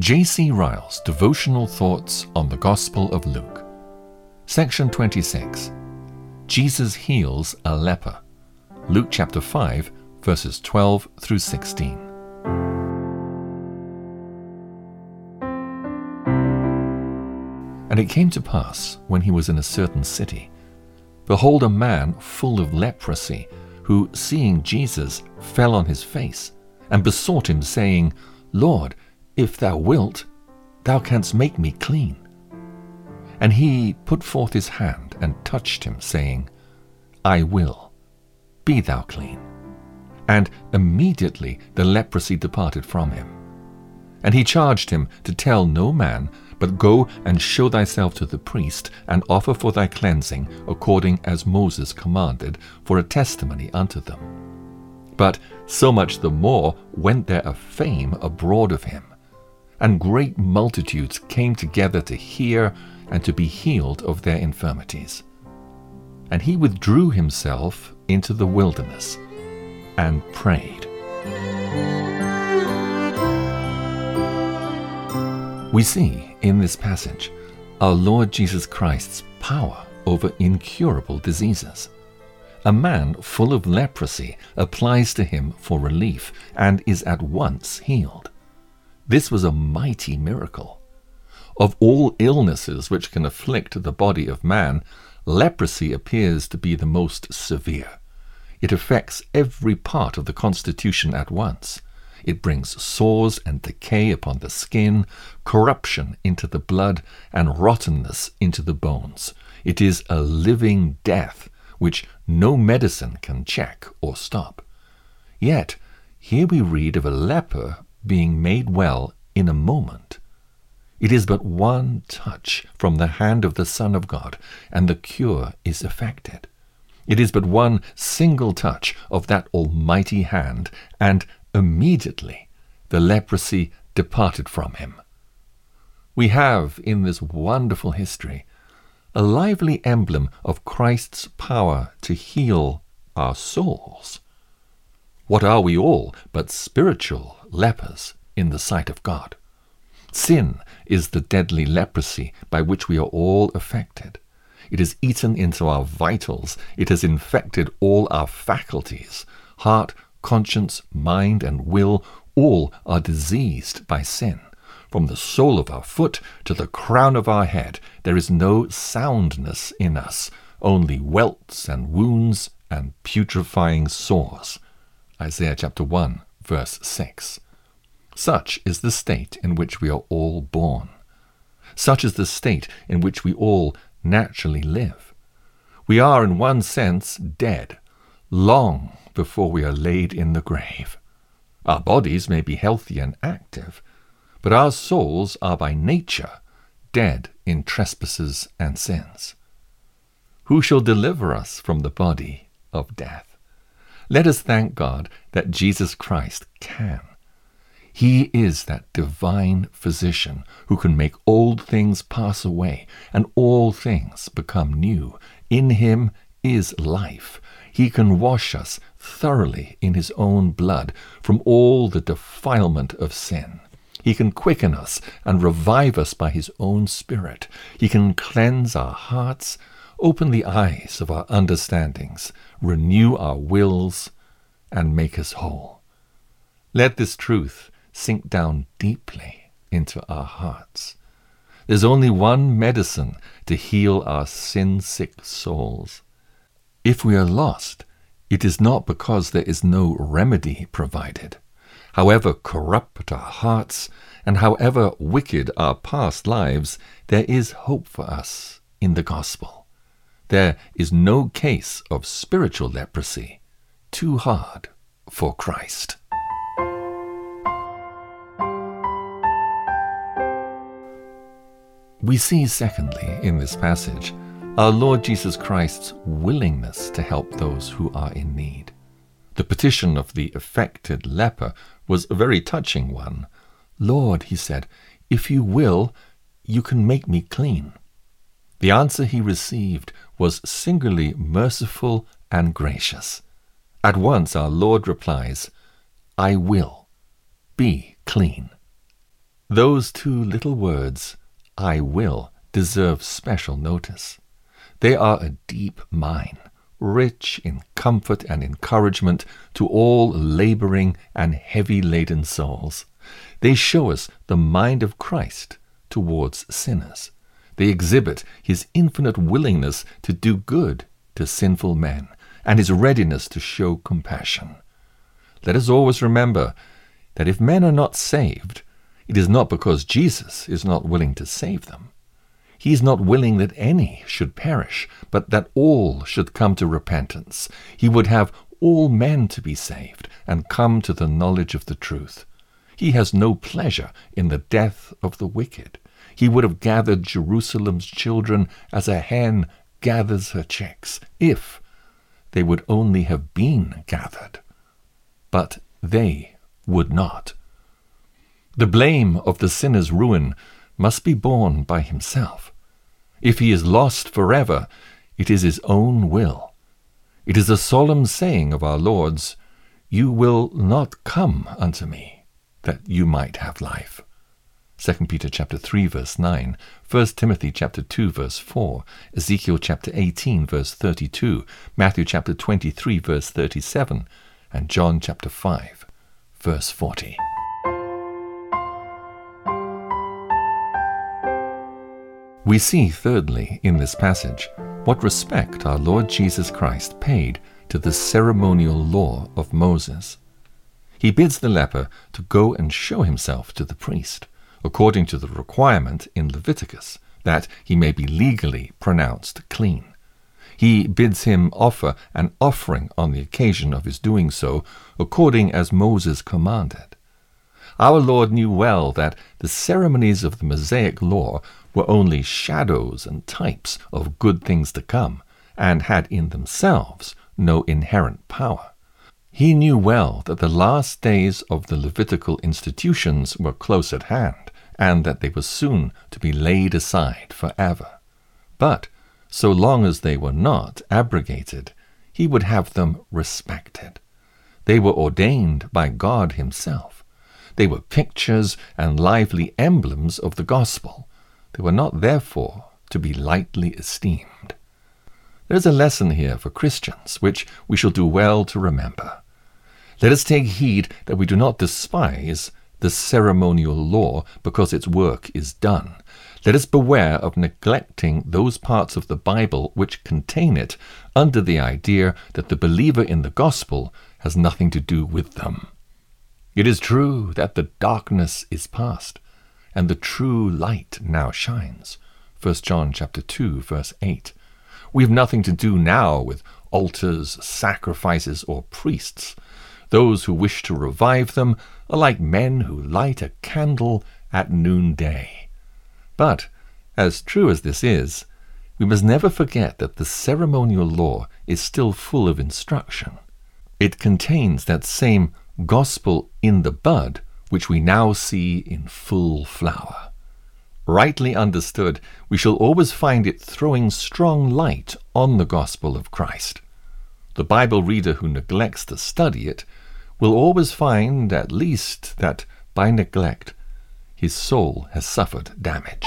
J.C. Ryle's Devotional Thoughts on the Gospel of Luke. Section 26. Jesus heals a leper. Luke chapter 5, verses 12 through 16. And it came to pass, when he was in a certain city, behold, a man full of leprosy, who, seeing Jesus, fell on his face, and besought him, saying, Lord, if thou wilt, thou canst make me clean. And he put forth his hand and touched him, saying, I will, be thou clean. And immediately the leprosy departed from him. And he charged him to tell no man, but go and show thyself to the priest, and offer for thy cleansing, according as Moses commanded, for a testimony unto them. But so much the more went there a fame abroad of him, and great multitudes came together to hear and to be healed of their infirmities. And he withdrew himself into the wilderness and prayed. We see in this passage our Lord Jesus Christ's power over incurable diseases. A man full of leprosy applies to him for relief and is at once healed. This was a mighty miracle. Of all illnesses which can afflict the body of man, leprosy appears to be the most severe. It affects every part of the constitution at once. It brings sores and decay upon the skin, corruption into the blood, and rottenness into the bones. It is a living death, which no medicine can check or stop. Yet, here we read of a leper being made well in a moment. It is but one touch from the hand of the Son of God, and the cure is effected. It is but one single touch of that almighty hand, and immediately the leprosy departed from him. We have, in this wonderful history, a lively emblem of Christ's power to heal our souls. What are we all but spiritual lepers in the sight of God? Sin is the deadly leprosy by which we are all affected. It has eaten into our vitals. It has infected all our faculties. Heart, conscience, mind, and will, all are diseased by sin. From the sole of our foot to the crown of our head, there is no soundness in us, only welts and wounds and putrefying sores. Isaiah chapter 1, verse 6. Such is the state in which we are all born. Such is the state in which we all naturally live. We are, in one sense, dead, long before we are laid in the grave. Our bodies may be healthy and active, but our souls are by nature dead in trespasses and sins. Who shall deliver us from the body of death? Let us thank God that Jesus Christ can. He is that divine physician who can make old things pass away and all things become new. In him is life. He can wash us thoroughly in his own blood from all the defilement of sin. He can quicken us and revive us by his own Spirit. He can cleanse our hearts, open the eyes of our understandings, renew our wills, and make us whole. Let this truth sink down deeply into our hearts. There's only one medicine to heal our sin-sick souls. If we are lost, it is not because there is no remedy provided. However corrupt our hearts, and however wicked our past lives, there is hope for us in the gospel. There is no case of spiritual leprosy too hard for Christ. We see, secondly, in this passage, our Lord Jesus Christ's willingness to help those who are in need. The petition of the affected leper was a very touching one. Lord, he said, if you will, you can make me clean. The answer he received was singularly merciful and gracious. At once our Lord replies, I will, be clean. Those two little words, I will, deserve special notice. They are a deep mine, rich in comfort and encouragement to all laboring and heavy-laden souls. They show us the mind of Christ towards sinners. They exhibit his infinite willingness to do good to sinful men and his readiness to show compassion. Let us always remember that if men are not saved, it is not because Jesus is not willing to save them. He is not willing that any should perish, but that all should come to repentance. He would have all men to be saved and come to the knowledge of the truth. He has no pleasure in the death of the wicked. He would have gathered Jerusalem's children as a hen gathers her chicks, if they would only have been gathered. But they would not. The blame of the sinner's ruin must be borne by himself. If he is lost forever, it is his own will. It is a solemn saying of our Lord's, "You will not come unto me, that you might have life." 2 Peter chapter 3, verse 9, 1 Timothy chapter 2, verse 4, Ezekiel chapter 18, verse 32, Matthew chapter 23, verse 37, and John chapter 5, verse 40. We see, thirdly, in this passage, what respect our Lord Jesus Christ paid to the ceremonial law of Moses. He bids the leper to go and show himself to the priest, according to the requirement in Leviticus, that he may be legally pronounced clean. He bids him offer an offering on the occasion of his doing so, according as Moses commanded. Our Lord knew well that the ceremonies of the Mosaic law were only shadows and types of good things to come, and had in themselves no inherent power. He knew well that the last days of the Levitical institutions were close at hand, and that they were soon to be laid aside forever. But so long as they were not abrogated, he would have them respected. They were ordained by God himself. They were pictures and lively emblems of the gospel. They were not, therefore, to be lightly esteemed. There is a lesson here for Christians, which we shall do well to remember. Let us take heed that we do not despise the ceremonial law because its work is done. Let us beware of neglecting those parts of the Bible which contain it under the idea that the believer in the gospel has nothing to do with them. It is true that the darkness is past, and the true light now shines. 1 John chapter 2, verse 8. We have nothing to do now with altars, sacrifices, or priests. Those who wish to revive them are like men who light a candle at noonday. But, as true as this is, we must never forget that the ceremonial law is still full of instruction. It contains that same gospel in the bud which we now see in full flower. Rightly understood, we shall always find it throwing strong light on the gospel of Christ. The Bible reader who neglects to study it will always find, at least, that by neglect his soul has suffered damage.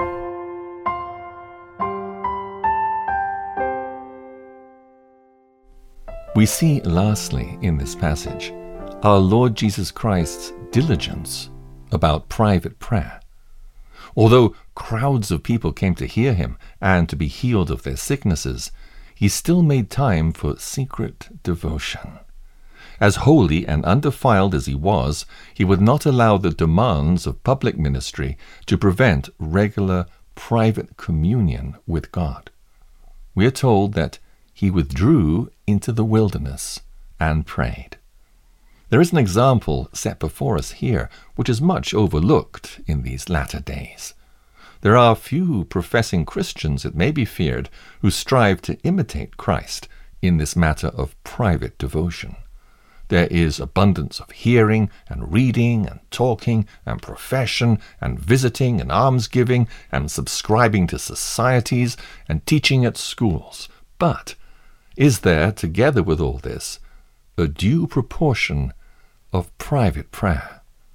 We see, lastly, in this passage, our Lord Jesus Christ's diligence about private prayer. Although crowds of people came to hear him and to be healed of their sicknesses, he still made time for secret devotion. As holy and undefiled as he was, he would not allow the demands of public ministry to prevent regular private communion with God. We are told that he withdrew into the wilderness and prayed. There is an example set before us here which is much overlooked in these latter days. There are few professing Christians, it may be feared, who strive to imitate Christ in this matter of private devotion. There is abundance of hearing and reading and talking and profession and visiting and almsgiving and subscribing to societies and teaching at schools. But is there, together with all this, a due proportion of private prayer?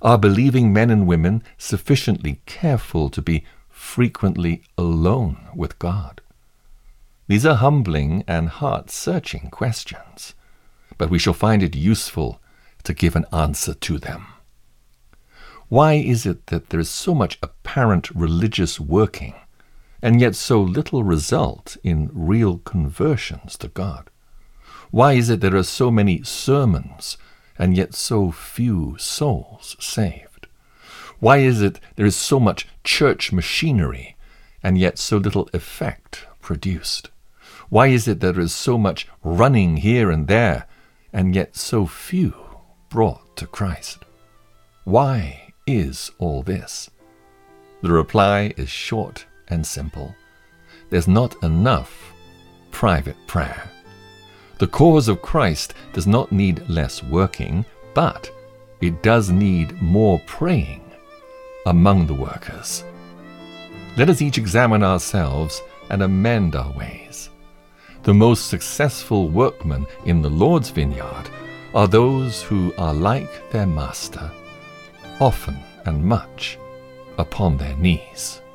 Are believing men and women sufficiently careful to be frequently alone with God? These are humbling and heart-searching questions, but we shall find it useful to give an answer to them. Why is it that there is so much apparent religious working, and yet so little result in real conversions to God? Why is it there are so many sermons, and yet so few souls saved? Why is it there is so much church machinery, and yet so little effect produced? Why is it there is so much running here and there, and yet so few brought to Christ? Why is all this? The reply is short and simple. There's not enough private prayer. The cause of Christ does not need less working, but it does need more praying among the workers. Let us each examine ourselves and amend our ways. The most successful workmen in the Lord's vineyard are those who are like their Master, often and much upon their knees.